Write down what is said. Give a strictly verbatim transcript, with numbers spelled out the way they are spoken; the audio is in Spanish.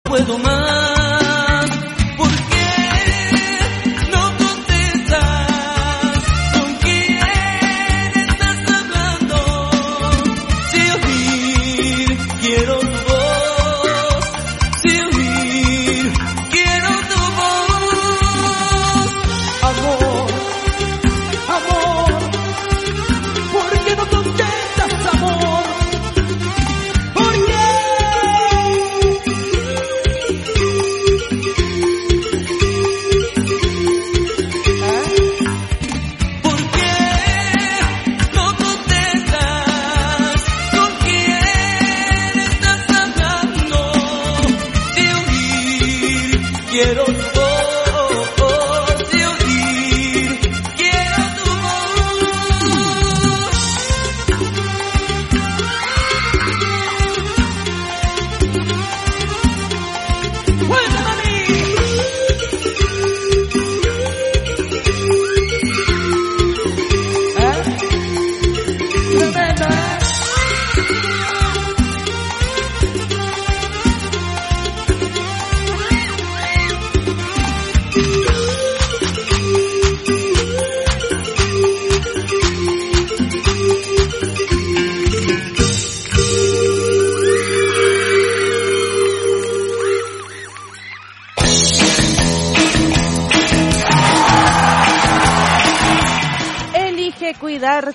puedo más. ¿Por qué no contestas? ¿Con quién estás hablando? Si oír quiero tu voz, si oír quiero tu voz. Amor, amor, ¿por qué no contestas, amor? ¿Por qué? ¿Por qué no contestas? ¿Con quién estás hablando? Si oír quiero tu voz, si oír quiero tu voz. ¡Fuera!